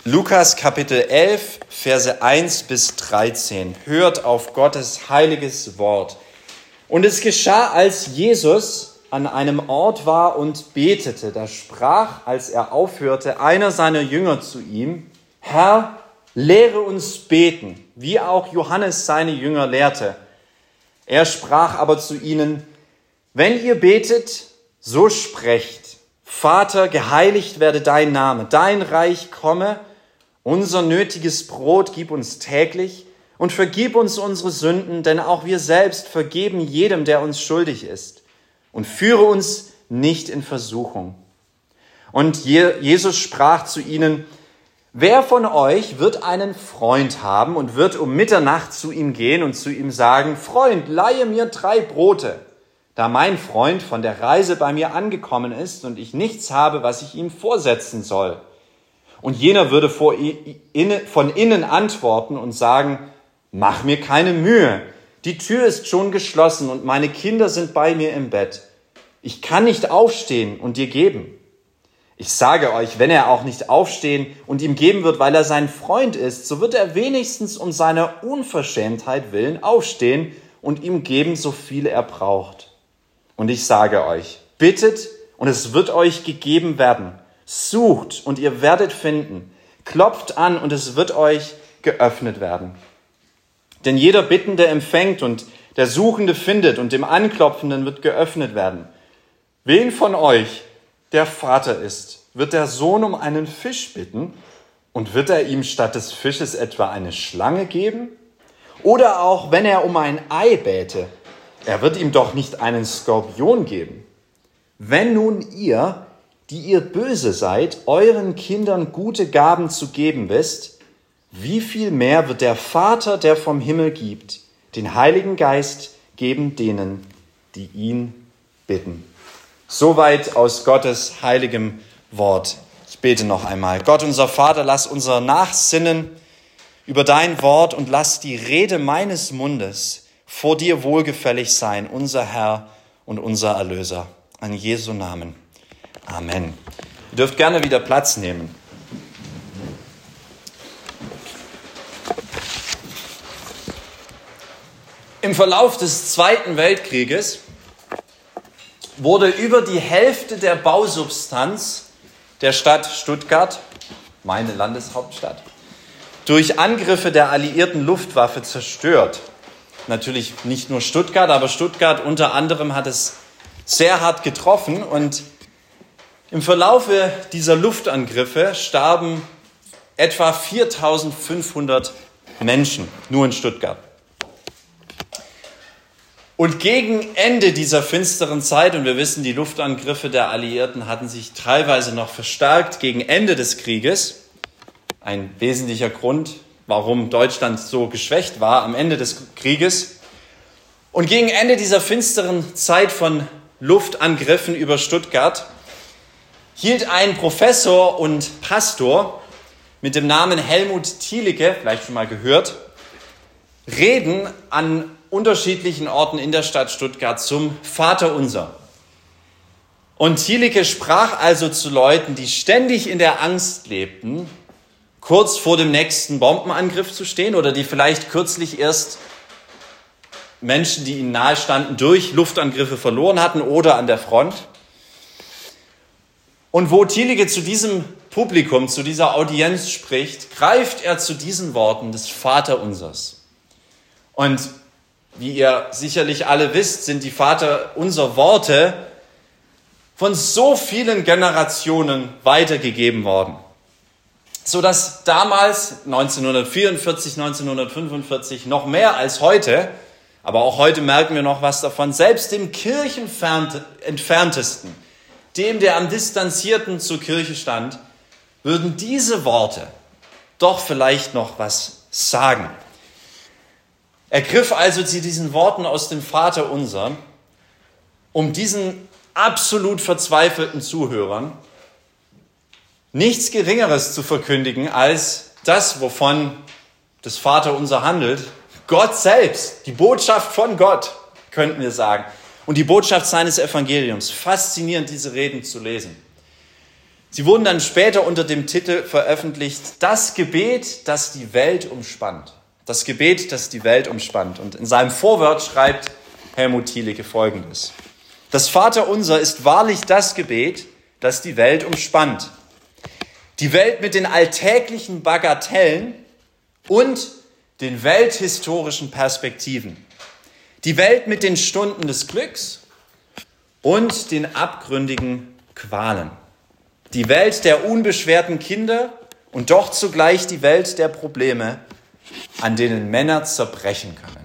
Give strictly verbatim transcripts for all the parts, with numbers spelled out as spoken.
Lukas Kapitel elf, Verse eins bis dreizehn. Hört auf Gottes heiliges Wort. Und es geschah, als Jesus an einem Ort war und betete, da sprach, als er aufhörte, einer seiner Jünger zu ihm: Herr, lehre uns beten, wie auch Johannes seine Jünger lehrte. Er sprach aber zu ihnen: Wenn ihr betet, so sprecht: Vater, geheiligt werde dein Name, dein Reich komme, unser nötiges Brot gib uns täglich und vergib uns unsere Sünden, denn auch wir selbst vergeben jedem, der uns schuldig ist. Und führe uns nicht in Versuchung. Und Jesus sprach zu ihnen: Wer von euch wird einen Freund haben und wird um Mitternacht zu ihm gehen und zu ihm sagen: Freund, leihe mir drei Brote, da mein Freund von der Reise bei mir angekommen ist und ich nichts habe, was ich ihm vorsetzen soll. Und jener würde von innen antworten und sagen: Mach mir keine Mühe, die Tür ist schon geschlossen und meine Kinder sind bei mir im Bett. Ich kann nicht aufstehen und dir geben. Ich sage euch, wenn er auch nicht aufstehen und ihm geben wird, weil er sein Freund ist, so wird er wenigstens um seiner Unverschämtheit willen aufstehen und ihm geben, so viel er braucht. Und ich sage euch, bittet und es wird euch gegeben werden. Sucht und ihr werdet finden. Klopft an und es wird euch geöffnet werden. Denn jeder Bittende empfängt und der Suchende findet und dem Anklopfenden wird geöffnet werden. Wen von euch der Vater ist, wird der Sohn um einen Fisch bitten und wird er ihm statt des Fisches etwa eine Schlange geben? Oder auch wenn er um ein Ei bäte, er wird ihm doch nicht einen Skorpion geben. Wenn nun ihr, die ihr böse seid, euren Kindern gute Gaben zu geben wisst, wie viel mehr wird der Vater, der vom Himmel gibt, den Heiligen Geist geben denen, die ihn bitten. Soweit aus Gottes heiligem Wort. Ich bete noch einmal. Gott, unser Vater, lass unser Nachsinnen über dein Wort und lass die Rede meines Mundes vor dir wohlgefällig sein, unser Herr und unser Erlöser. An Jesu Namen. Amen. Ihr dürft gerne wieder Platz nehmen. Im Verlauf des Zweiten Weltkrieges wurde über die Hälfte der Bausubstanz der Stadt Stuttgart, meine Landeshauptstadt, durch Angriffe der alliierten Luftwaffe zerstört. Natürlich nicht nur Stuttgart, aber Stuttgart unter anderem hat es sehr hart getroffen. Und im Verlaufe dieser Luftangriffe starben etwa viertausendfünfhundert Menschen, nur in Stuttgart. Und gegen Ende dieser finsteren Zeit, und wir wissen, die Luftangriffe der Alliierten hatten sich teilweise noch verstärkt gegen Ende des Krieges, ein wesentlicher Grund, warum Deutschland so geschwächt war am Ende des Krieges. Und gegen Ende dieser finsteren Zeit von Luftangriffen über Stuttgart hielt ein Professor und Pastor mit dem Namen Helmut Thielicke, vielleicht schon mal gehört, Reden an unterschiedlichen Orten in der Stadt Stuttgart zum Vaterunser. Und Thielicke sprach also zu Leuten, die ständig in der Angst lebten, kurz vor dem nächsten Bombenangriff zu stehen oder die vielleicht kürzlich erst Menschen, die ihnen nahestanden, durch Luftangriffe verloren hatten oder an der Front. Und wo Thielicke zu diesem Publikum, zu dieser Audienz spricht, greift er zu diesen Worten des Vaterunsers. Und wie ihr sicherlich alle wisst, sind die Vaterunser Worte von so vielen Generationen weitergegeben worden, sodass damals neunzehnhundertvierundvierzig, neunzehnhundertfünfundvierzig noch mehr als heute, aber auch heute merken wir noch was davon, selbst dem Kirchenentferntesten, dem, der am Distanzierten zur Kirche stand, würden diese Worte doch vielleicht noch was sagen. Er griff also zu diesen Worten aus dem Vaterunser, um diesen absolut verzweifelten Zuhörern nichts Geringeres zu verkündigen als das, wovon das Vaterunser handelt, Gott selbst, die Botschaft von Gott, könnten wir sagen, und die Botschaft seines Evangeliums. Faszinierend, diese Reden zu lesen. Sie wurden dann später unter dem Titel veröffentlicht, das Gebet, das die Welt umspannt. Das Gebet, das die Welt umspannt. Und in seinem Vorwort schreibt Helmut Thielicke Folgendes. Das Vaterunser ist wahrlich das Gebet, das die Welt umspannt. Die Welt mit den alltäglichen Bagatellen und den welthistorischen Perspektiven. Die Welt mit den Stunden des Glücks und den abgründigen Qualen. Die Welt der unbeschwerten Kinder und doch zugleich die Welt der Probleme, an denen Männer zerbrechen können.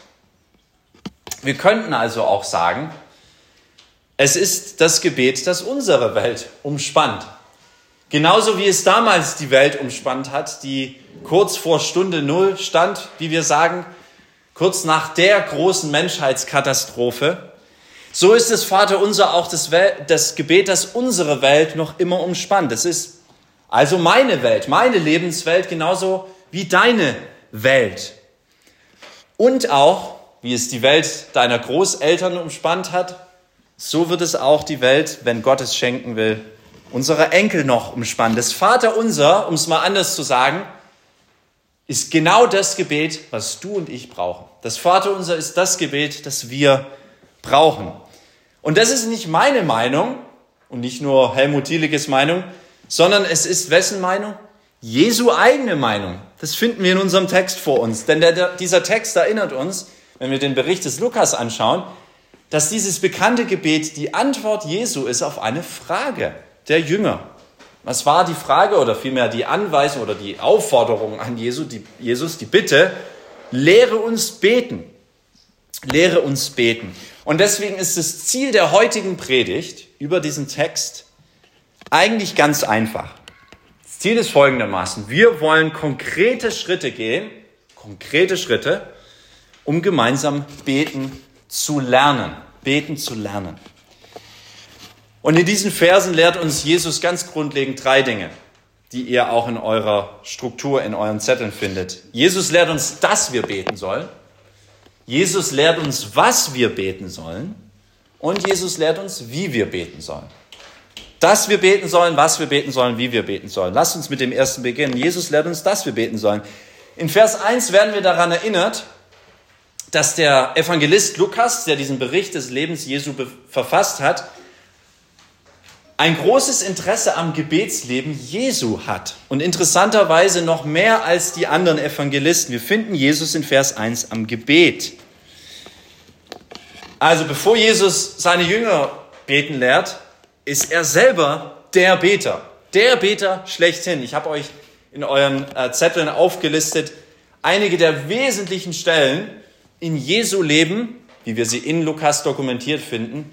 Wir könnten also auch sagen, es ist das Gebet, das unsere Welt umspannt. Genauso wie es damals die Welt umspannt hat, die kurz vor Stunde Null stand, wie wir sagen, kurz nach der großen Menschheitskatastrophe. So ist das Vaterunser auch das, Wel- das Gebet, das unsere Welt noch immer umspannt. Es ist also meine Welt, meine Lebenswelt, genauso wie deine Welt. Und auch, wie es die Welt deiner Großeltern umspannt hat, so wird es auch die Welt, wenn Gott es schenken will, unserer Enkel noch umspannen. Das Vaterunser, um es mal anders zu sagen, ist genau das Gebet, was du und ich brauchen. Das Vaterunser ist das Gebet, das wir brauchen. Und das ist nicht meine Meinung und nicht nur Helmut Thielicke's Meinung, sondern es ist wessen Meinung? Jesu eigene Meinung. Das finden wir in unserem Text vor uns. Denn der, der, dieser Text erinnert uns, wenn wir den Bericht des Lukas anschauen, dass dieses bekannte Gebet die Antwort Jesu ist auf eine Frage der Jünger. Was war die Frage oder vielmehr die Anweisung oder die Aufforderung an Jesu, die, Jesus, die Bitte, lehre uns beten. Lehre uns beten. Und deswegen ist das Ziel der heutigen Predigt über diesen Text eigentlich ganz einfach. Das Ziel ist folgendermaßen. Wir wollen konkrete Schritte gehen, konkrete Schritte, um gemeinsam beten zu lernen. Beten zu lernen. Und in diesen Versen lehrt uns Jesus ganz grundlegend drei Dinge, die ihr auch in eurer Struktur, in euren Zetteln findet. Jesus lehrt uns, dass wir beten sollen. Jesus lehrt uns, was wir beten sollen. Und Jesus lehrt uns, wie wir beten sollen. Dass wir beten sollen, was wir beten sollen, wie wir beten sollen. Lasst uns mit dem ersten beginnen. Jesus lehrt uns, dass wir beten sollen. In Vers eins werden wir daran erinnert, dass der Evangelist Lukas, der diesen Bericht des Lebens Jesu verfasst hat, ein großes Interesse am Gebetsleben Jesu hat. Und interessanterweise noch mehr als die anderen Evangelisten. Wir finden Jesus in Vers eins am Gebet. Also bevor Jesus seine Jünger beten lehrt, ist er selber der Beter. Der Beter schlechthin. Ich habe euch in euren Zetteln aufgelistet einige der wesentlichen Stellen in Jesu Leben, wie wir sie in Lukas dokumentiert finden,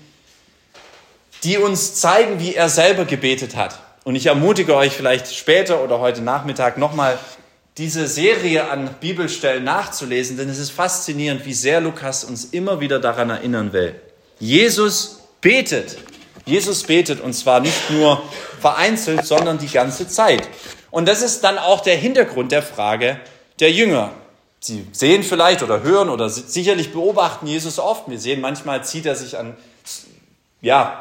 die uns zeigen, wie er selber gebetet hat. Und ich ermutige euch vielleicht später oder heute Nachmittag nochmal diese Serie an Bibelstellen nachzulesen, denn es ist faszinierend, wie sehr Lukas uns immer wieder daran erinnern will. Jesus betet. Jesus betet und zwar nicht nur vereinzelt, sondern die ganze Zeit. Und das ist dann auch der Hintergrund der Frage der Jünger. Sie sehen vielleicht oder hören oder sicherlich beobachten Jesus oft. Wir sehen, manchmal zieht er sich an ja,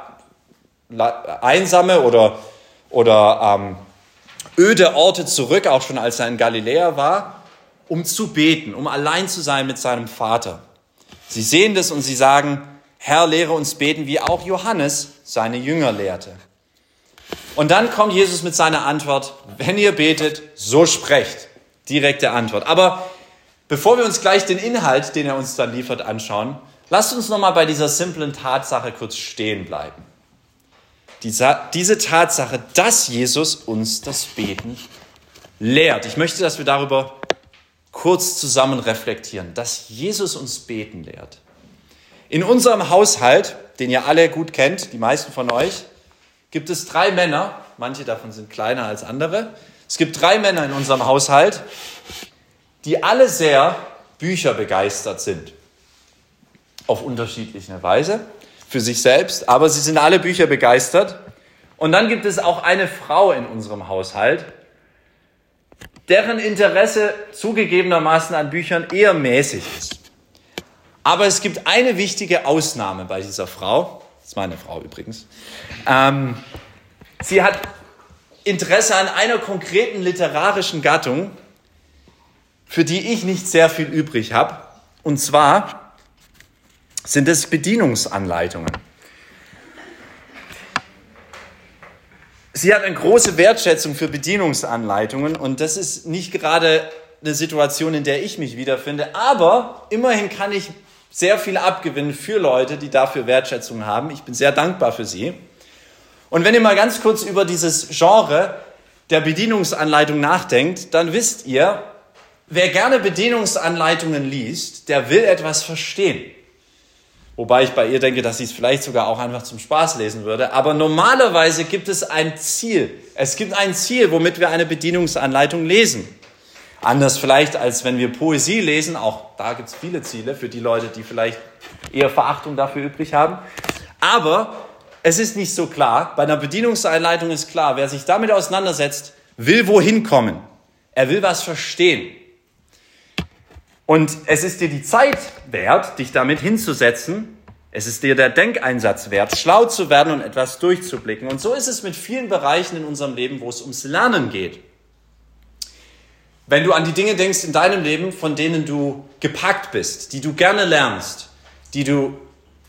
einsame oder, oder ähm, öde Orte zurück, auch schon als er in Galiläa war, um zu beten, um allein zu sein mit seinem Vater. Sie sehen das und sie sagen, Herr, lehre uns beten, wie auch Johannes seine Jünger lehrte. Und dann kommt Jesus mit seiner Antwort, wenn ihr betet, so sprecht. Direkte Antwort. Aber bevor wir uns gleich den Inhalt, den er uns dann liefert, anschauen, lasst uns nochmal bei dieser simplen Tatsache kurz stehen bleiben. Diese, diese Tatsache, dass Jesus uns das Beten lehrt. Ich möchte, dass wir darüber kurz zusammen reflektieren, dass Jesus uns beten lehrt. In unserem Haushalt, den ihr alle gut kennt, die meisten von euch, gibt es drei Männer, manche davon sind kleiner als andere. Es gibt drei Männer in unserem Haushalt, die alle sehr bücherbegeistert sind. Auf unterschiedliche Weise. Für sich selbst, aber sie sind alle Bücher begeistert. Und dann gibt es auch eine Frau in unserem Haushalt, deren Interesse zugegebenermaßen an Büchern eher mäßig ist. Aber es gibt eine wichtige Ausnahme bei dieser Frau, das ist meine Frau übrigens. Ähm, sie hat Interesse an einer konkreten literarischen Gattung, für die ich nicht sehr viel übrig habe. Und zwar sind es Bedienungsanleitungen. Sie hat eine große Wertschätzung für Bedienungsanleitungen und das ist nicht gerade eine Situation, in der ich mich wiederfinde, aber immerhin kann ich sehr viel abgewinnen für Leute, die dafür Wertschätzung haben. Ich bin sehr dankbar für sie. Und wenn ihr mal ganz kurz über dieses Genre der Bedienungsanleitung nachdenkt, dann wisst ihr, wer gerne Bedienungsanleitungen liest, der will etwas verstehen. Wobei ich bei ihr denke, dass sie es vielleicht sogar auch einfach zum Spaß lesen würde. Aber normalerweise gibt es ein Ziel. Es gibt ein Ziel, womit wir eine Bedienungsanleitung lesen. Anders vielleicht, als wenn wir Poesie lesen. Auch da gibt es viele Ziele für die Leute, die vielleicht eher Verachtung dafür übrig haben. Aber es ist nicht so klar. Bei einer Bedienungsanleitung ist klar, wer sich damit auseinandersetzt, will wohin kommen. Er will was verstehen. Und es ist dir die Zeit wert, dich damit hinzusetzen. Es ist dir der Denkeinsatz wert, schlau zu werden und etwas durchzublicken. Und so ist es mit vielen Bereichen in unserem Leben, wo es ums Lernen geht. Wenn du an die Dinge denkst in deinem Leben, von denen du gepackt bist, die du gerne lernst, die du...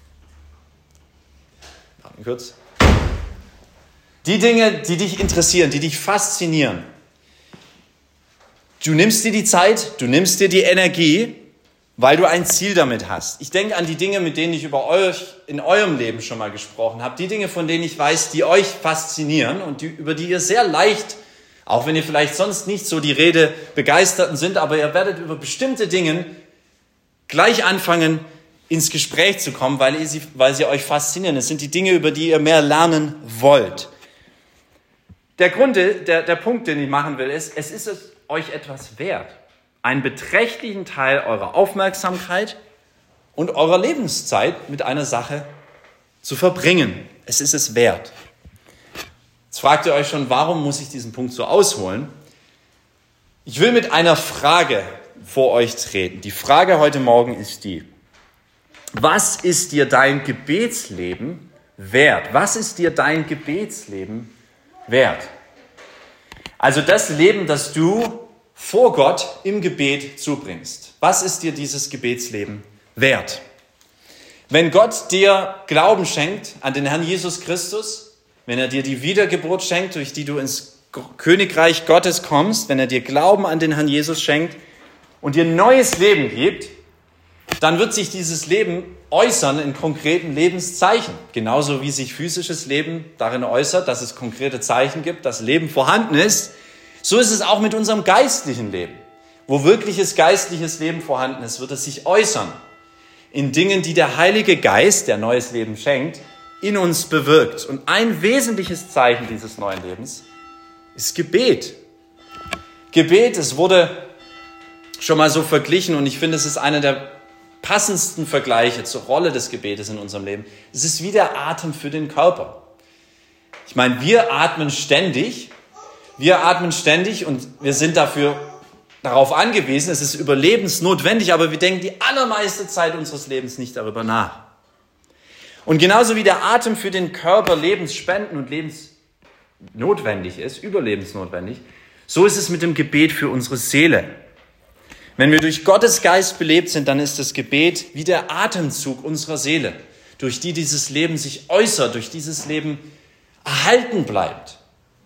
Warte kurz. Die Dinge, die dich interessieren, die dich faszinieren. Du nimmst dir die Zeit, du nimmst dir die Energie, weil du ein Ziel damit hast. Ich denke an die Dinge, mit denen ich über euch in eurem Leben schon mal gesprochen habe. Die Dinge, von denen ich weiß, die euch faszinieren und die, über die ihr sehr leicht, auch wenn ihr vielleicht sonst nicht so die Rede begeisterten sind, aber ihr werdet über bestimmte Dinge gleich anfangen, ins Gespräch zu kommen, weil, ihr sie, weil sie euch faszinieren. Es sind die Dinge, über die ihr mehr lernen wollt. Der Grund, der, der Punkt, den ich machen will, ist, es ist es euch etwas wert, einen beträchtlichen Teil eurer Aufmerksamkeit und eurer Lebenszeit mit einer Sache zu verbringen. Es ist es wert. Jetzt fragt ihr euch schon, warum muss ich diesen Punkt so ausholen? Ich will mit einer Frage vor euch treten. Die Frage heute Morgen ist die: Was ist dir dein Gebetsleben wert? Was ist dir dein Gebetsleben wert? Also das Leben, das du vor Gott im Gebet zubringst. Was ist dir dieses Gebetsleben wert? Wenn Gott dir Glauben schenkt an den Herrn Jesus Christus, wenn er dir die Wiedergeburt schenkt, durch die du ins Königreich Gottes kommst, wenn er dir Glauben an den Herrn Jesus schenkt und dir neues Leben gibt, dann wird sich dieses Leben äußern in konkreten Lebenszeichen. Genauso wie sich physisches Leben darin äußert, dass es konkrete Zeichen gibt, dass Leben vorhanden ist. So ist es auch mit unserem geistlichen Leben. Wo wirkliches geistliches Leben vorhanden ist, wird es sich äußern in Dingen, die der Heilige Geist, der neues Leben schenkt, in uns bewirkt. Und ein wesentliches Zeichen dieses neuen Lebens ist Gebet. Gebet, es wurde schon mal so verglichen und ich finde, es ist einer der passendsten Vergleiche zur Rolle des Gebetes in unserem Leben. Es ist wie der Atem für den Körper. Ich meine, wir atmen ständig, wir atmen ständig und wir sind dafür darauf angewiesen, es ist überlebensnotwendig, aber wir denken die allermeiste Zeit unseres Lebens nicht darüber nach. Und genauso wie der Atem für den Körper lebensspendend und lebensnotwendig ist, überlebensnotwendig, so ist es mit dem Gebet für unsere Seele. Wenn wir durch Gottes Geist belebt sind, dann ist das Gebet wie der Atemzug unserer Seele, durch die dieses Leben sich äußert, durch dieses Leben erhalten bleibt.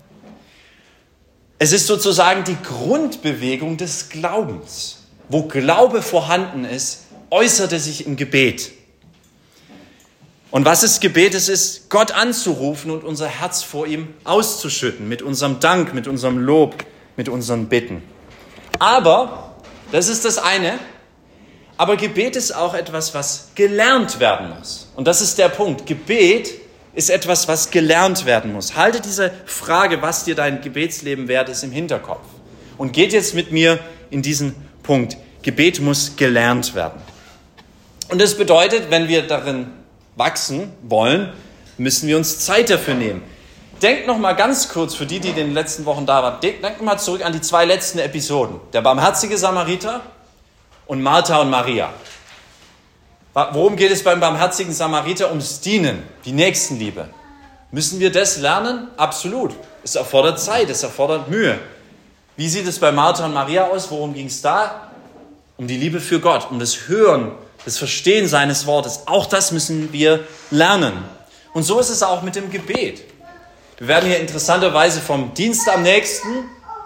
Es ist sozusagen die Grundbewegung des Glaubens. Wo Glaube vorhanden ist, äußert er sich im Gebet. Und was ist Gebet? Es ist, Gott anzurufen und unser Herz vor ihm auszuschütten, mit unserem Dank, mit unserem Lob, mit unseren Bitten. Aber das ist das eine. Aber Gebet ist auch etwas, was gelernt werden muss. Und das ist der Punkt. Gebet ist etwas, was gelernt werden muss. Halte diese Frage, was dir dein Gebetsleben wert ist, im Hinterkopf. Und geht jetzt mit mir in diesen Punkt. Gebet muss gelernt werden. Und das bedeutet, wenn wir darin wachsen wollen, müssen wir uns Zeit dafür nehmen. Denkt noch mal ganz kurz, für die, die in den letzten Wochen da waren, denkt noch mal zurück an die zwei letzten Episoden. Der barmherzige Samariter und Martha und Maria. Worum geht es beim barmherzigen Samariter? Ums Dienen, die Nächstenliebe. Müssen wir das lernen? Absolut. Es erfordert Zeit, es erfordert Mühe. Wie sieht es bei Martha und Maria aus? Worum ging es da? Um die Liebe für Gott, um das Hören, das Verstehen seines Wortes. Auch das müssen wir lernen. Und so ist es auch mit dem Gebet. Wir werden hier interessanterweise vom Dienst am nächsten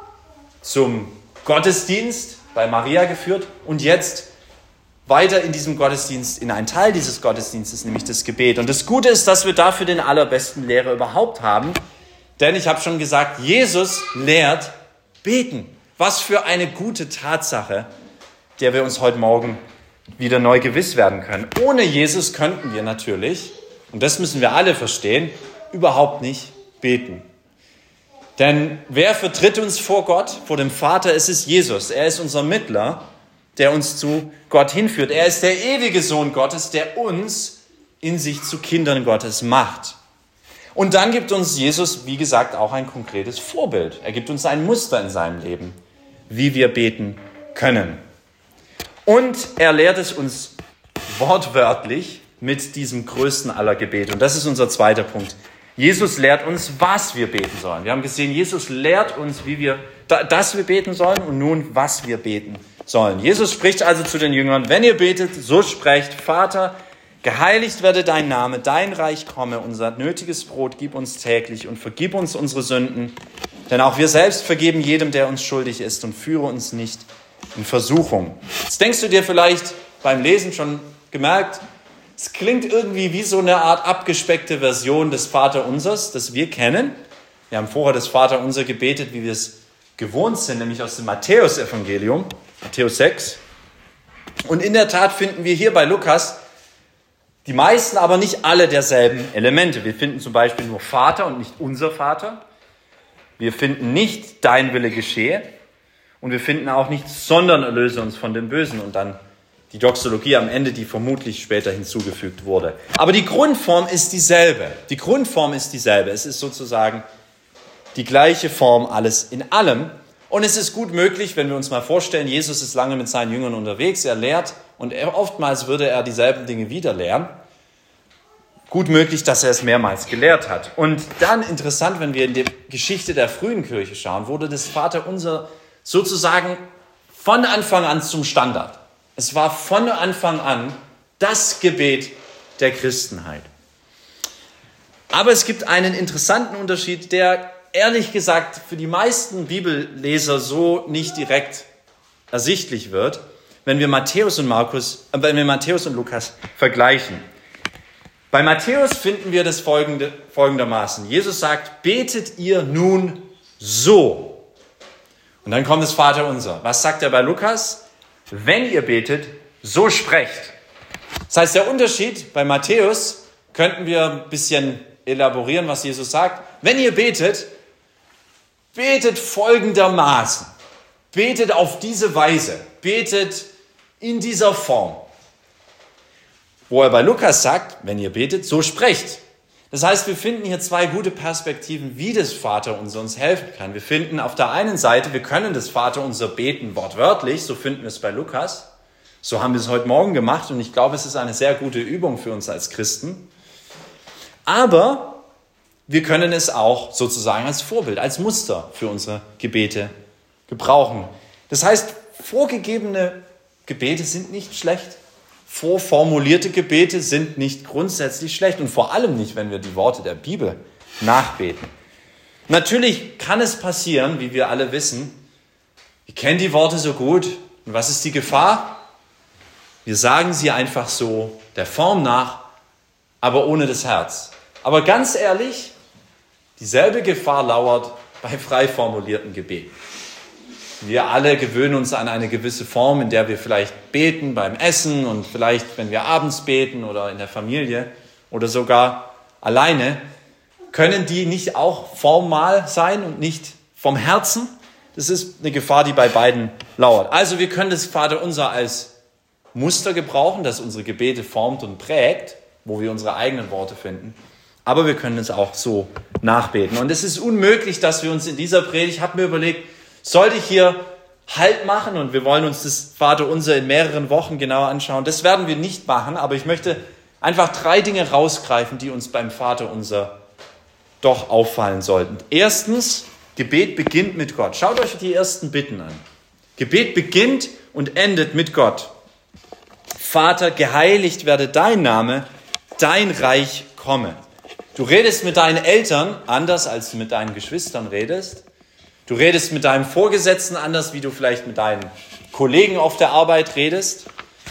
zum Gottesdienst bei Maria geführt und jetzt weiter in diesem Gottesdienst, in einen Teil dieses Gottesdienstes, nämlich das Gebet. Und das Gute ist, dass wir dafür den allerbesten Lehrer überhaupt haben. Denn ich habe schon gesagt, Jesus lehrt beten. Was für eine gute Tatsache, der wir uns heute Morgen wieder neu gewiss werden können. Ohne Jesus könnten wir natürlich, und das müssen wir alle verstehen, überhaupt nicht beten. Denn wer vertritt uns vor Gott, vor dem Vater? Es ist Jesus. Er ist unser Mittler, der uns zu Gott hinführt. Er ist der ewige Sohn Gottes, der uns in sich zu Kindern Gottes macht. Und dann gibt uns Jesus, wie gesagt, auch ein konkretes Vorbild. Er gibt uns ein Muster in seinem Leben, wie wir beten können. Und er lehrt es uns wortwörtlich mit diesem größten aller Gebete. Und das ist unser zweiter Punkt. Jesus lehrt uns, was wir beten sollen. Wir haben gesehen, Jesus lehrt uns, wie wir, dass wir beten sollen und nun, was wir beten sollen. Jesus spricht also zu den Jüngern, wenn ihr betet, so sprecht, Vater, geheiligt werde dein Name, dein Reich komme, unser nötiges Brot gib uns täglich und vergib uns unsere Sünden, denn auch wir selbst vergeben jedem, der uns schuldig ist, und führe uns nicht in Versuchung. Jetzt denkst du dir vielleicht beim Lesen schon gemerkt, es klingt irgendwie wie so eine Art abgespeckte Version des Vaterunsers, das wir kennen. Wir haben vorher das Vaterunser gebetet, wie wir es gewohnt sind, nämlich aus dem Matthäus-Evangelium, Matthäus sechs. Und in der Tat finden wir hier bei Lukas die meisten, aber nicht alle derselben Elemente. Wir finden zum Beispiel nur Vater und nicht unser Vater. Wir finden nicht dein Wille geschehe. Und wir finden auch nicht, sondern erlöse uns von dem Bösen. Und dann die Doxologie am Ende, die vermutlich später hinzugefügt wurde. Aber die Grundform ist dieselbe. Die Grundform ist dieselbe. Es ist sozusagen die gleiche Form, alles in allem. Und es ist gut möglich, wenn wir uns mal vorstellen, Jesus ist lange mit seinen Jüngern unterwegs, er lehrt und er, oftmals würde er dieselben Dinge wieder lehren. Gut möglich, dass er es mehrmals gelehrt hat. Und dann interessant, wenn wir in die Geschichte der frühen Kirche schauen, wurde das Vaterunser sozusagen von Anfang an zum Standard. Es war von Anfang an das Gebet der Christenheit. Aber es gibt einen interessanten Unterschied, der ehrlich gesagt für die meisten Bibelleser so nicht direkt ersichtlich wird, wenn wir Matthäus und Markus, äh, wenn wir Matthäus und Lukas vergleichen. Bei Matthäus finden wir das folgende, folgendermaßen. Jesus sagt, betet ihr nun so. Und dann kommt das Vaterunser. Was sagt er bei Lukas? Wenn ihr betet, so sprecht. Das heißt, der Unterschied bei Matthäus könnten wir ein bisschen elaborieren, was Jesus sagt. Wenn ihr betet, betet folgendermaßen. Betet auf diese Weise. Betet in dieser Form. Wo er bei Lukas sagt, wenn ihr betet, so sprecht. Das heißt, wir finden hier zwei gute Perspektiven, wie das Vaterunser uns helfen kann. Wir finden auf der einen Seite, wir können das Vaterunser beten wortwörtlich, so finden wir es bei Lukas. So haben wir es heute Morgen gemacht und ich glaube, es ist eine sehr gute Übung für uns als Christen. Aber wir können es auch sozusagen als Vorbild, als Muster für unsere Gebete gebrauchen. Das heißt, vorgegebene Gebete sind nicht schlecht. Vorformulierte Gebete sind nicht grundsätzlich schlecht und vor allem nicht, wenn wir die Worte der Bibel nachbeten. Natürlich kann es passieren, wie wir alle wissen, wir kennen die Worte so gut. Und was ist die Gefahr? Wir sagen sie einfach so der Form nach, aber ohne das Herz. Aber ganz ehrlich, dieselbe Gefahr lauert bei frei formulierten Gebeten. Wir alle gewöhnen uns an eine gewisse Form, in der wir vielleicht beten beim Essen und vielleicht, wenn wir abends beten oder in der Familie oder sogar alleine. Können die nicht auch formal sein und nicht vom Herzen? Das ist eine Gefahr, die bei beiden lauert. Also wir können das Vaterunser als Muster gebrauchen, das unsere Gebete formt und prägt, wo wir unsere eigenen Worte finden. Aber wir können es auch so nachbeten. Und es ist unmöglich, dass wir uns in dieser Predigt, ich habe mir überlegt, sollte ich hier Halt machen und wir wollen uns das Vaterunser in mehreren Wochen genauer anschauen. Das werden wir nicht machen, aber ich möchte einfach drei Dinge rausgreifen, die uns beim Vaterunser doch auffallen sollten. Erstens, Gebet beginnt mit Gott. Schaut euch die ersten Bitten an. Gebet beginnt und endet mit Gott. Vater, geheiligt werde dein Name, dein Reich komme. Du redest mit deinen Eltern anders, als du mit deinen Geschwistern redest. Du redest mit deinem Vorgesetzten anders, wie du vielleicht mit deinen Kollegen auf der Arbeit redest.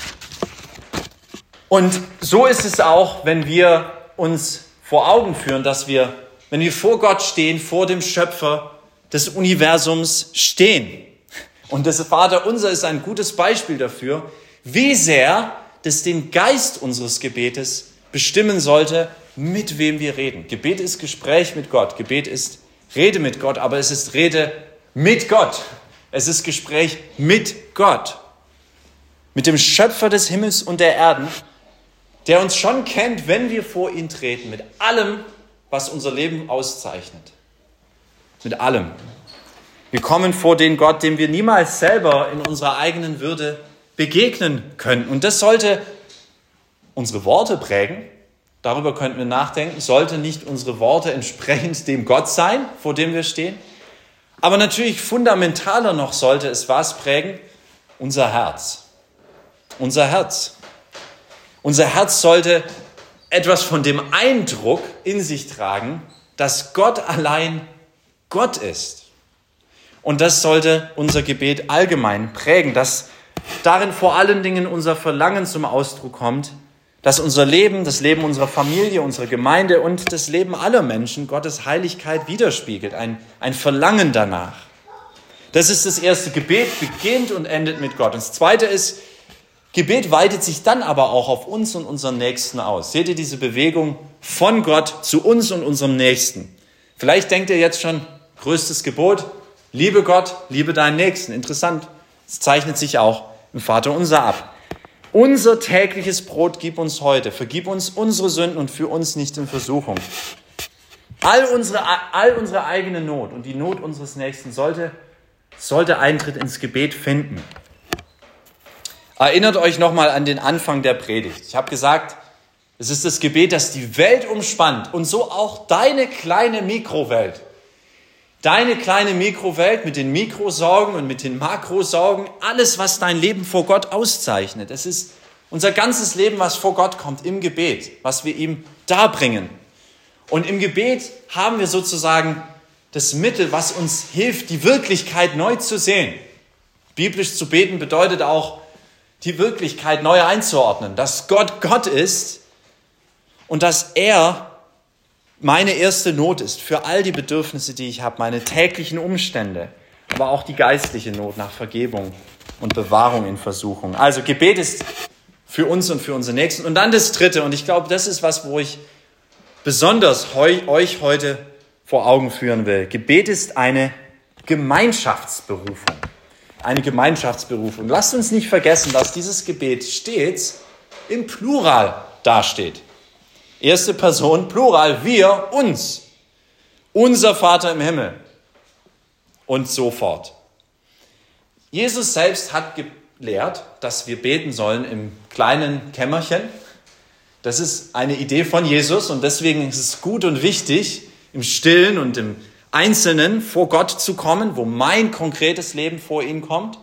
Und so ist es auch, wenn wir uns vor Augen führen, dass wir, wenn wir vor Gott stehen, vor dem Schöpfer des Universums stehen. Und das Vaterunser ist ein gutes Beispiel dafür, wie sehr das den Geist unseres Gebetes bestimmen sollte, mit wem wir reden. Gebet ist Gespräch mit Gott. Gebet ist Rede mit Gott, aber es ist Rede mit Gott. Es ist Gespräch mit Gott. Mit dem Schöpfer des Himmels und der Erden, der uns schon kennt, wenn wir vor ihn treten, mit allem, was unser Leben auszeichnet. Mit allem. Wir kommen vor den Gott, dem wir niemals selber in unserer eigenen Würde begegnen können. Und das sollte unsere Worte prägen. Darüber könnten wir nachdenken. Sollte nicht unsere Worte entsprechend dem Gott sein, vor dem wir stehen? Aber natürlich fundamentaler noch sollte es was prägen? Unser Herz. Unser Herz. Unser Herz sollte etwas von dem Eindruck in sich tragen, dass Gott allein Gott ist. Und das sollte unser Gebet allgemein prägen, dass darin vor allen Dingen unser Verlangen zum Ausdruck kommt, dass unser Leben, das Leben unserer Familie, unserer Gemeinde und das Leben aller Menschen Gottes Heiligkeit widerspiegelt, ein, ein Verlangen danach. Das ist das erste. Gebet beginnt und endet mit Gott. Und das zweite ist, Gebet weitet sich dann aber auch auf uns und unseren Nächsten aus. Seht ihr diese Bewegung von Gott zu uns und unserem Nächsten? Vielleicht denkt ihr jetzt schon, größtes Gebot, liebe Gott, liebe deinen Nächsten. Interessant, es zeichnet sich auch im Vaterunser ab. Unser tägliches Brot gib uns heute, vergib uns unsere Sünden und führ uns nicht in Versuchung. All unsere, all unsere eigene Not und die Not unseres Nächsten sollte, sollte Eintritt ins Gebet finden. Erinnert euch nochmal an den Anfang der Predigt. Ich habe gesagt, es ist das Gebet, das die Welt umspannt und so auch deine kleine Mikrowelt. Deine kleine Mikrowelt mit den Mikrosorgen und mit den Makrosorgen, alles, was dein Leben vor Gott auszeichnet. Es ist unser ganzes Leben, was vor Gott kommt, im Gebet, was wir ihm darbringen. Und im Gebet haben wir sozusagen das Mittel, was uns hilft, die Wirklichkeit neu zu sehen. Biblisch zu beten bedeutet auch, die Wirklichkeit neu einzuordnen, dass Gott Gott ist und dass er meine erste Not ist für all die Bedürfnisse, die ich habe, meine täglichen Umstände, aber auch die geistliche Not nach Vergebung und Bewahrung in Versuchung. Also Gebet ist für uns und für unsere Nächsten. Und dann das Dritte, und ich glaube, das ist was, wo ich besonders heu, euch heute vor Augen führen will. Gebet ist eine Gemeinschaftsberufung. Eine Gemeinschaftsberufung. Lasst uns nicht vergessen, dass dieses Gebet stets im Plural dasteht. Erste Person, Plural, wir, uns. Unser Vater im Himmel. Und so fort. Jesus selbst hat gelehrt, dass wir beten sollen im kleinen Kämmerchen. Das ist eine Idee von Jesus und deswegen ist es gut und wichtig, im Stillen und im Einzelnen vor Gott zu kommen, wo mein konkretes Leben vor ihn kommt.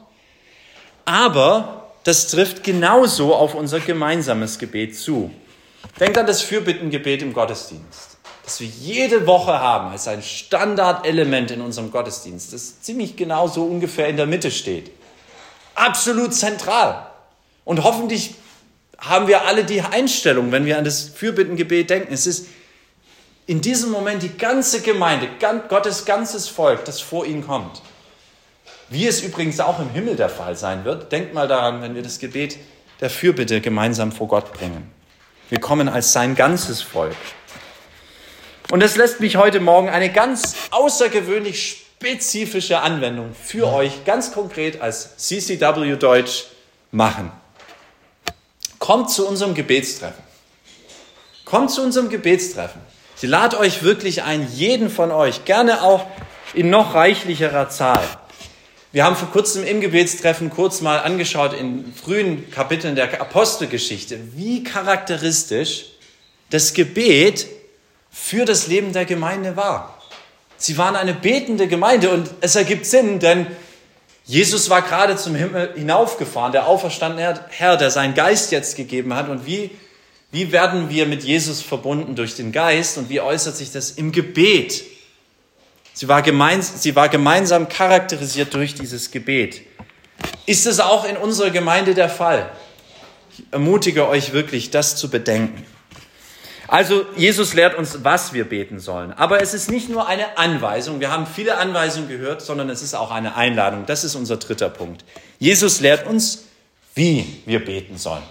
Aber das trifft genauso auf unser gemeinsames Gebet zu. Denkt an das Fürbittengebet im Gottesdienst, das wir jede Woche haben als ein Standardelement in unserem Gottesdienst, das ziemlich genau so ungefähr in der Mitte steht. Absolut zentral. Und hoffentlich haben wir alle die Einstellung, wenn wir an das Fürbittengebet denken. Es ist in diesem Moment die ganze Gemeinde, Gottes ganzes Volk, das vor ihn kommt. Wie es übrigens auch im Himmel der Fall sein wird. Denkt mal daran, wenn wir das Gebet der Fürbitte gemeinsam vor Gott bringen. Wir kommen als sein ganzes Volk. Und das lässt mich heute Morgen eine ganz außergewöhnlich spezifische Anwendung für euch ganz konkret als C C W Deutsch machen. Kommt zu unserem Gebetstreffen. Kommt zu unserem Gebetstreffen. Ich lade euch wirklich ein, jeden von euch, gerne auch in noch reichlicherer Zahl. Wir haben vor kurzem im Gebetstreffen kurz mal angeschaut in frühen Kapiteln der Apostelgeschichte, wie charakteristisch das Gebet für das Leben der Gemeinde war. Sie waren eine betende Gemeinde und es ergibt Sinn, denn Jesus war gerade zum Himmel hinaufgefahren, der auferstandene Herr, der seinen Geist jetzt gegeben hat. Und wie, wie werden wir mit Jesus verbunden durch den Geist und wie äußert sich das im Gebet? Sie war, gemeins, sie war gemeinsam charakterisiert durch dieses Gebet. Ist es auch in unserer Gemeinde der Fall? Ich ermutige euch wirklich, das zu bedenken. Also Jesus lehrt uns, was wir beten sollen. Aber es ist nicht nur eine Anweisung. Wir haben viele Anweisungen gehört, sondern es ist auch eine Einladung. Das ist unser dritter Punkt. Jesus lehrt uns, wie wir beten sollen.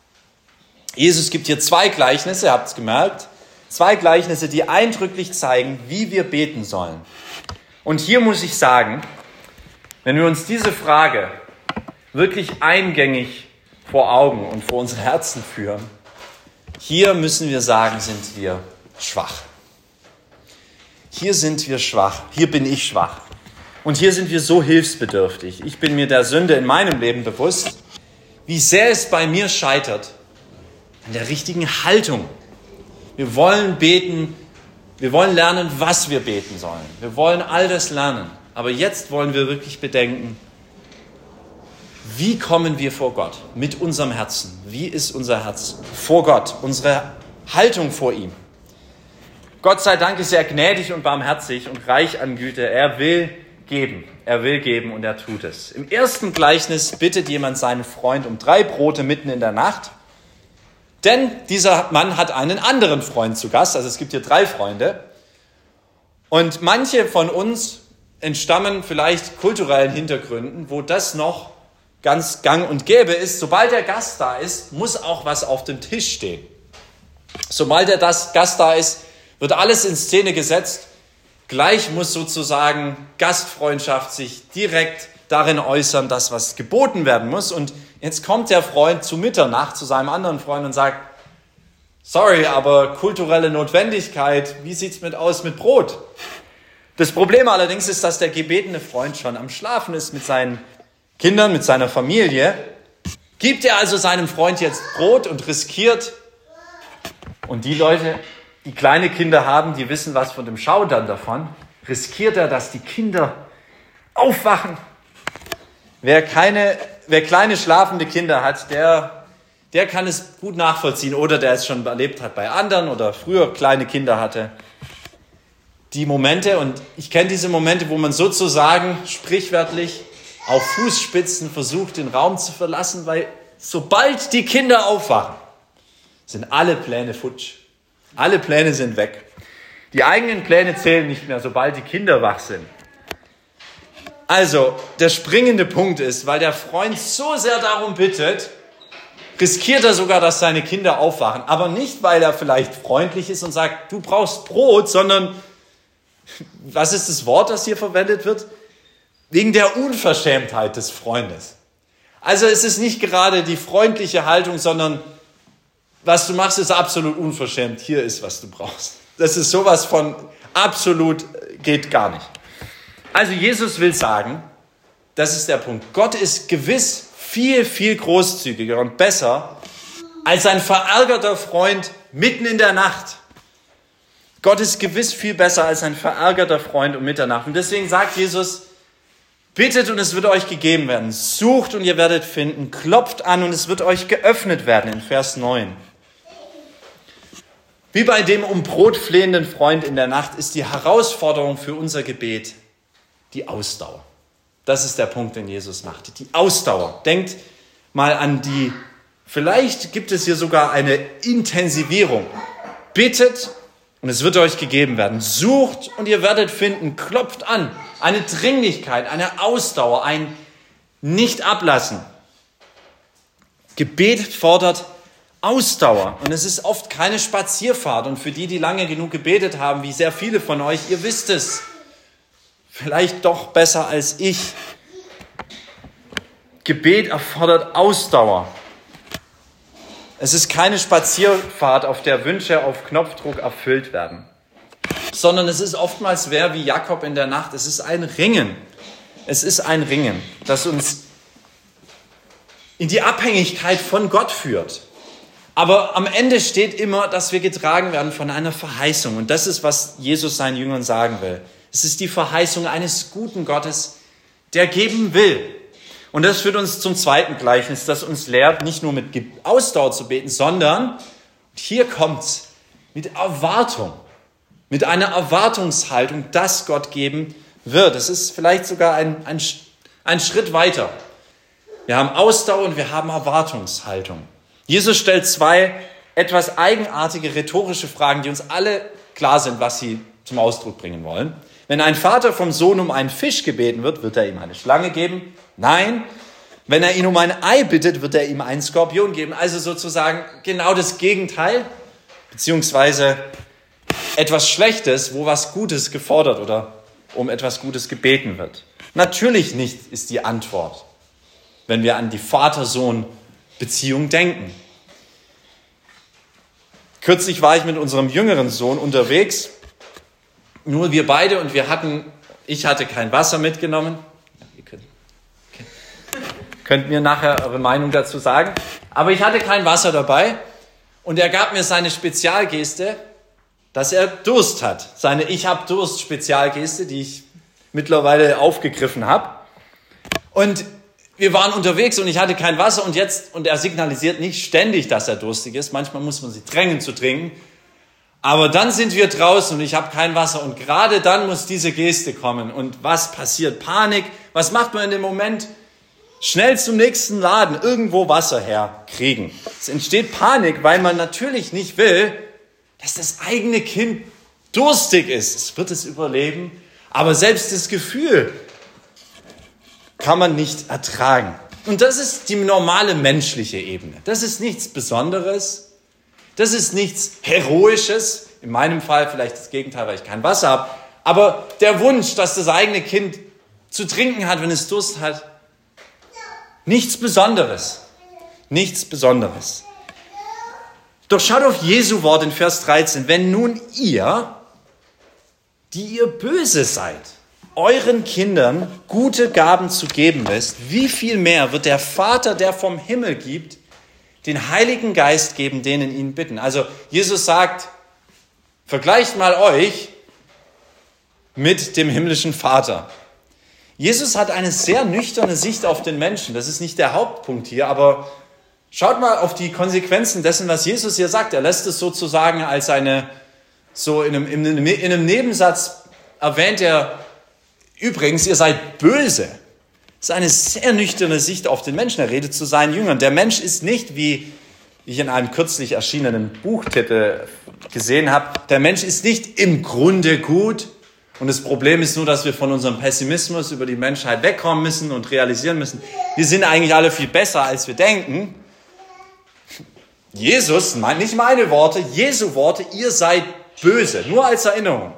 Jesus gibt hier zwei Gleichnisse, ihr habt es gemerkt. Zwei Gleichnisse, die eindrücklich zeigen, wie wir beten sollen. Und hier muss ich sagen, wenn wir uns diese Frage wirklich eingängig vor Augen und vor unsere Herzen führen, hier müssen wir sagen, sind wir schwach. Hier sind wir schwach. Hier bin ich schwach. Und hier sind wir so hilfsbedürftig. Ich bin mir der Sünde in meinem Leben bewusst, wie sehr es bei mir scheitert an der richtigen Haltung. Wir wollen beten, wir wollen lernen, was wir beten sollen. Wir wollen all das lernen. Aber jetzt wollen wir wirklich bedenken, wie kommen wir vor Gott mit unserem Herzen? Wie ist unser Herz vor Gott? Unsere Haltung vor ihm? Gott sei Dank ist er gnädig und barmherzig und reich an Güte. Er will geben. Er will geben und er tut es. Im ersten Gleichnis bittet jemand seinen Freund um drei Brote mitten in der Nacht. Denn dieser Mann hat einen anderen Freund zu Gast. Also es gibt hier drei Freunde. Und manche von uns entstammen vielleicht kulturellen Hintergründen, wo das noch ganz gang und gäbe ist. Sobald der Gast da ist, muss auch was auf dem Tisch stehen. Sobald der Gast da ist, wird alles in Szene gesetzt. Gleich muss sozusagen Gastfreundschaft sich direkt darin äußern, dass was geboten werden muss. Und jetzt kommt der Freund zu Mitternacht zu seinem anderen Freund und sagt, sorry, aber kulturelle Notwendigkeit, wie sieht es mit aus mit Brot? Das Problem allerdings ist, dass der gebetene Freund schon am Schlafen ist mit seinen Kindern, mit seiner Familie. Gibt er also seinem Freund jetzt Brot und riskiert, und die Leute, die kleine Kinder haben, die wissen was von dem Schaudern davon, riskiert er, dass die Kinder aufwachen. Wer keine, wer kleine schlafende Kinder hat, der, der kann es gut nachvollziehen oder der es schon erlebt hat bei anderen oder früher kleine Kinder hatte. Die Momente, und ich kenne diese Momente, wo man sozusagen sprichwörtlich auf Fußspitzen versucht, den Raum zu verlassen, weil sobald die Kinder aufwachen, sind alle Pläne futsch. Alle Pläne sind weg. Die eigenen Pläne zählen nicht mehr, sobald die Kinder wach sind. Also, der springende Punkt ist, weil der Freund so sehr darum bittet, riskiert er sogar, dass seine Kinder aufwachen. Aber nicht, weil er vielleicht freundlich ist und sagt, du brauchst Brot, sondern, was ist das Wort, das hier verwendet wird? Wegen der Unverschämtheit des Freundes. Also es ist nicht gerade die freundliche Haltung, sondern was du machst, ist absolut unverschämt. Hier ist, was du brauchst. Das ist sowas von absolut, geht gar nicht. Also Jesus will sagen, das ist der Punkt, Gott ist gewiss viel, viel großzügiger und besser als ein verärgerter Freund mitten in der Nacht. Gott ist gewiss viel besser als ein verärgerter Freund um Mitternacht. Und deswegen sagt Jesus, bittet und es wird euch gegeben werden. Sucht und ihr werdet finden. Klopft an und es wird euch geöffnet werden. In Vers neun. Wie bei dem um Brot flehenden Freund in der Nacht ist die Herausforderung für unser Gebet die Ausdauer. Das ist der Punkt, den Jesus macht. Die Ausdauer. Denkt mal an die, vielleicht gibt es hier sogar eine Intensivierung. Bittet und es wird euch gegeben werden. Sucht und ihr werdet finden. Klopft an. Eine Dringlichkeit, eine Ausdauer, ein Nicht-Ablassen. Gebet fordert Ausdauer. Und es ist oft keine Spazierfahrt. Und für die, die lange genug gebetet haben, wie sehr viele von euch, ihr wisst es. Vielleicht doch besser als ich. Gebet erfordert Ausdauer. Es ist keine Spazierfahrt, auf der Wünsche auf Knopfdruck erfüllt werden. Sondern es ist oftmals wer wie Jakob in der Nacht. Es ist ein Ringen. Es ist ein Ringen, das uns in die Abhängigkeit von Gott führt. Aber am Ende steht immer, dass wir getragen werden von einer Verheißung. Und das ist, was Jesus seinen Jüngern sagen will. Es ist die Verheißung eines guten Gottes, der geben will. Und das führt uns zum zweiten Gleichnis, das uns lehrt, nicht nur mit Ausdauer zu beten, sondern, und hier kommt's, mit Erwartung, mit einer Erwartungshaltung, dass Gott geben wird. Es ist vielleicht sogar ein, ein, ein Schritt weiter. Wir haben Ausdauer und wir haben Erwartungshaltung. Jesus stellt zwei etwas eigenartige rhetorische Fragen, die uns alle klar sind, was sie zum Ausdruck bringen wollen. Wenn ein Vater vom Sohn um einen Fisch gebeten wird, wird er ihm eine Schlange geben? Nein. Wenn er ihn um ein Ei bittet, wird er ihm einen Skorpion geben. Also sozusagen genau das Gegenteil, beziehungsweise etwas Schlechtes, wo was Gutes gefordert oder um etwas Gutes gebeten wird. Natürlich nicht, ist die Antwort, wenn wir an die Vater-Sohn-Beziehung denken. Kürzlich war ich mit unserem jüngeren Sohn unterwegs, nur wir beide, und wir hatten, ich hatte kein Wasser mitgenommen. Ihr könnt, okay. könnt mir nachher eure Meinung dazu sagen. Aber ich hatte kein Wasser dabei und er gab mir seine Spezialgeste, dass er Durst hat. Seine Ich-hab-Durst-Spezialgeste, die ich mittlerweile aufgegriffen habe. Und wir waren unterwegs und ich hatte kein Wasser und jetzt, und er signalisiert nicht ständig, dass er durstig ist. Manchmal muss man sie drängen zu trinken. Aber dann sind wir draußen und ich habe kein Wasser und gerade dann muss diese Geste kommen. Und was passiert? Panik. Was macht man in dem Moment? Schnell zum nächsten Laden, irgendwo Wasser herkriegen. Es entsteht Panik, weil man natürlich nicht will, dass das eigene Kind durstig ist. Es wird es überleben, aber selbst das Gefühl kann man nicht ertragen. Und das ist die normale menschliche Ebene. Das ist nichts Besonderes. Das ist nichts Heroisches. In meinem Fall vielleicht das Gegenteil, weil ich kein Wasser habe. Aber der Wunsch, dass das eigene Kind zu trinken hat, wenn es Durst hat, nichts Besonderes. Nichts Besonderes. Doch schaut auf Jesu Wort in Vers dreizehn. Wenn nun ihr, die ihr böse seid, euren Kindern gute Gaben zu geben wisst, wie viel mehr wird der Vater, der vom Himmel gibt, den Heiligen Geist geben, denen ihn bitten. Also Jesus sagt, vergleicht mal euch mit dem himmlischen Vater. Jesus hat eine sehr nüchterne Sicht auf den Menschen. Das ist nicht der Hauptpunkt hier, aber schaut mal auf die Konsequenzen dessen, was Jesus hier sagt. Er lässt es sozusagen als eine, so in einem, in einem, in einem Nebensatz erwähnt er, übrigens, ihr seid böse. Das ist eine sehr nüchterne Sicht auf den Menschen. Er redet zu seinen Jüngern. Der Mensch ist nicht, wie ich in einem kürzlich erschienenen Buchtitel gesehen habe, der Mensch ist nicht im Grunde gut. Und das Problem ist nur, dass wir von unserem Pessimismus über die Menschheit wegkommen müssen und realisieren müssen, wir sind eigentlich alle viel besser, als wir denken. Jesus, nicht meine Worte, Jesu Worte, ihr seid böse. Nur als Erinnerung.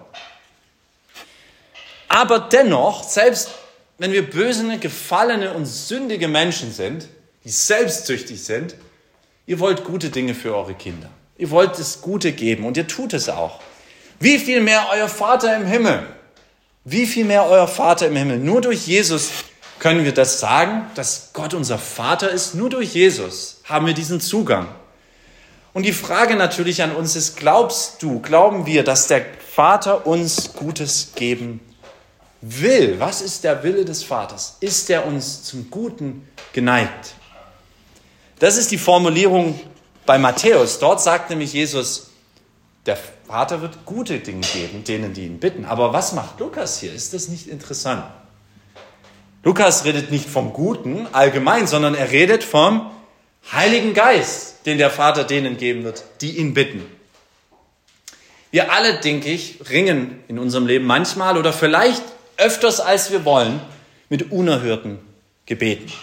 Aber dennoch, selbst wenn wir böse, gefallene und sündige Menschen sind, die selbstsüchtig sind, ihr wollt gute Dinge für eure Kinder. Ihr wollt das Gute geben und ihr tut es auch. Wie viel mehr euer Vater im Himmel? Wie viel mehr euer Vater im Himmel? Nur durch Jesus können wir das sagen, dass Gott unser Vater ist. Nur durch Jesus haben wir diesen Zugang. Und die Frage natürlich an uns ist, glaubst du, glauben wir, dass der Vater uns Gutes geben will? Was ist der Wille des Vaters? Ist er uns zum Guten geneigt? Das ist die Formulierung bei Matthäus. Dort sagt nämlich Jesus, der Vater wird gute Dinge geben, denen die ihn bitten. Aber was macht Lukas hier? Ist das nicht interessant? Lukas redet nicht vom Guten allgemein, sondern er redet vom Heiligen Geist, den der Vater denen geben wird, die ihn bitten. Wir alle, denke ich, ringen in unserem Leben manchmal oder vielleicht öfters als wir wollen mit unerhörten Gebeten.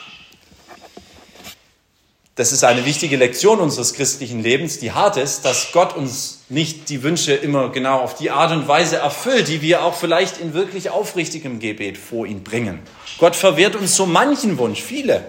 Das ist eine wichtige Lektion unseres christlichen Lebens, die hart ist, dass Gott uns nicht die Wünsche immer genau auf die Art und Weise erfüllt, die wir auch vielleicht in wirklich aufrichtigem Gebet vor ihn bringen. Gott verwehrt uns so manchen Wunsch, viele.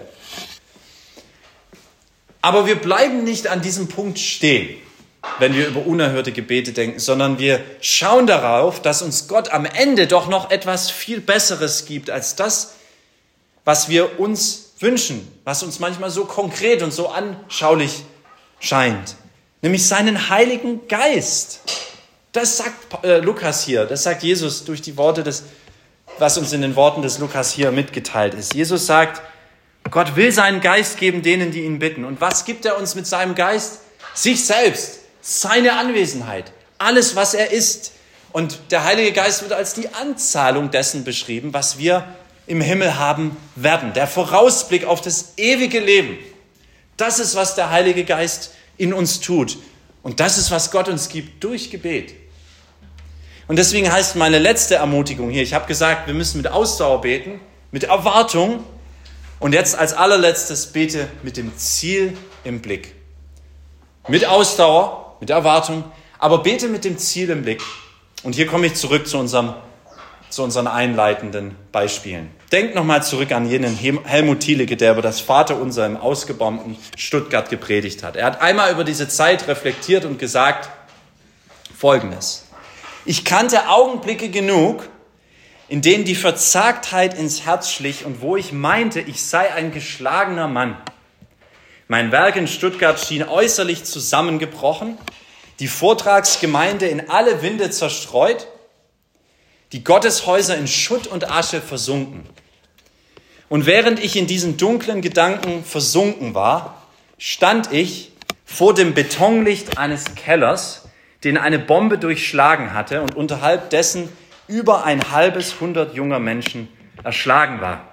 Aber wir bleiben nicht an diesem Punkt stehen, wenn wir über unerhörte Gebete denken, sondern wir schauen darauf, dass uns Gott am Ende doch noch etwas viel Besseres gibt als das, was wir uns wünschen, was uns manchmal so konkret und so anschaulich scheint, nämlich seinen Heiligen Geist. Das sagt äh, Lukas hier, das sagt Jesus durch die Worte des, was uns in den Worten des Lukas hier mitgeteilt ist. Jesus sagt, Gott will seinen Geist geben denen, die ihn bitten. Und was gibt er uns mit seinem Geist? Sich selbst, seine Anwesenheit, alles, was er ist. Und der Heilige Geist wird als die Anzahlung dessen beschrieben, was wir im Himmel haben werden. Der Vorausblick auf das ewige Leben. Das ist, was der Heilige Geist in uns tut. Und das ist, was Gott uns gibt durch Gebet. Und deswegen heißt meine letzte Ermutigung hier, ich habe gesagt, wir müssen mit Ausdauer beten, mit Erwartung. Und jetzt als allerletztes bete mit dem Ziel im Blick. Mit Ausdauer, mit Erwartung, aber bete mit dem Ziel im Blick. Und hier komme ich zurück zu, unserem, zu unseren einleitenden Beispielen. Denkt nochmal zurück an jenen Helmut Thielicke, der über das Vaterunser im ausgebombten Stuttgart gepredigt hat. Er hat einmal über diese Zeit reflektiert und gesagt Folgendes. Ich kannte Augenblicke genug, in denen die Verzagtheit ins Herz schlich und wo ich meinte, ich sei ein geschlagener Mann. Mein Werk in Stuttgart schien äußerlich zusammengebrochen, die Vortragsgemeinde in alle Winde zerstreut, die Gotteshäuser in Schutt und Asche versunken. Und während ich in diesen dunklen Gedanken versunken war, stand ich vor dem Betonlicht eines Kellers, den eine Bombe durchschlagen hatte und unterhalb dessen über ein halbes Hundert junger Menschen erschlagen war.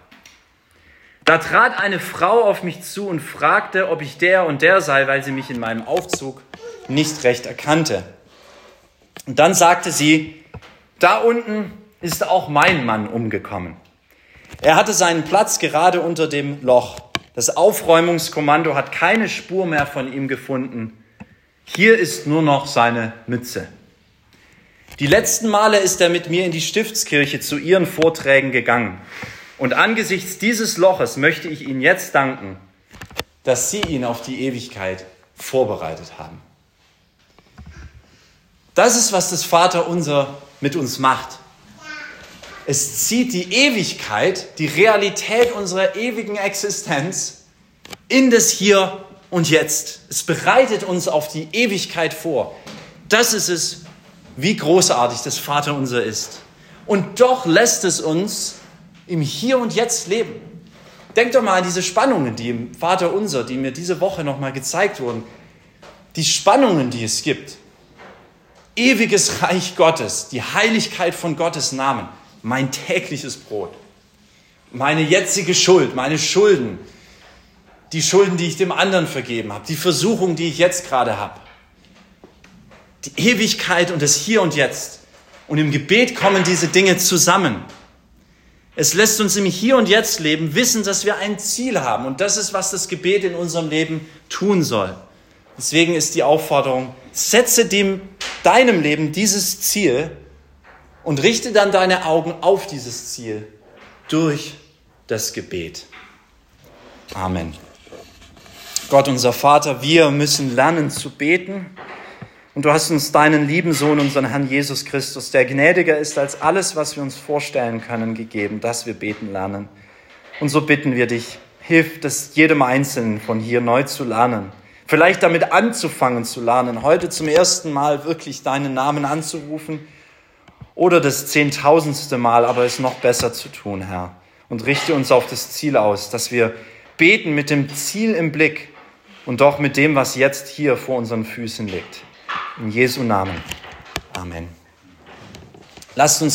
Da trat eine Frau auf mich zu und fragte, ob ich der und der sei, weil sie mich in meinem Aufzug nicht recht erkannte. Und dann sagte sie, da unten ist auch mein Mann umgekommen. Er hatte seinen Platz gerade unter dem Loch. Das Aufräumungskommando hat keine Spur mehr von ihm gefunden. Hier ist nur noch seine Mütze. Die letzten Male ist er mit mir in die Stiftskirche zu ihren Vorträgen gegangen. Und angesichts dieses Loches möchte ich Ihnen jetzt danken, dass Sie ihn auf die Ewigkeit vorbereitet haben. Das ist, was das Vaterunser mit uns macht. Es zieht die Ewigkeit, die Realität unserer ewigen Existenz in das Hier und Jetzt. Es bereitet uns auf die Ewigkeit vor. Das ist es, wie großartig das Vaterunser ist. Und doch lässt es uns im Hier und Jetzt leben. Denkt doch mal an diese Spannungen, die im Vaterunser, die mir diese Woche nochmal gezeigt wurden. Die Spannungen, die es gibt. Ewiges Reich Gottes, die Heiligkeit von Gottes Namen, mein tägliches Brot, meine jetzige Schuld, meine Schulden, die Schulden, die ich dem anderen vergeben habe, die Versuchung, die ich jetzt gerade habe. Die Ewigkeit und das Hier und Jetzt. Und im Gebet kommen diese Dinge zusammen. Es lässt uns im Hier und Jetzt leben, wissen, dass wir ein Ziel haben. Und das ist, was das Gebet in unserem Leben tun soll. Deswegen ist die Aufforderung, setze dem, deinem Leben dieses Ziel und richte dann deine Augen auf dieses Ziel durch das Gebet. Amen. Gott, unser Vater, wir müssen lernen zu beten. Und du hast uns deinen lieben Sohn, unseren Herrn Jesus Christus, der gnädiger ist als alles, was wir uns vorstellen können, gegeben, dass wir beten lernen. Und so bitten wir dich, hilf das jedem Einzelnen von hier neu zu lernen. Vielleicht damit anzufangen zu lernen, heute zum ersten Mal wirklich deinen Namen anzurufen oder das zehntausendste Mal, aber es noch besser zu tun, Herr. Und richte uns auf das Ziel aus, dass wir beten mit dem Ziel im Blick und doch mit dem, was jetzt hier vor unseren Füßen liegt. In Jesu Namen. Amen. Lasst uns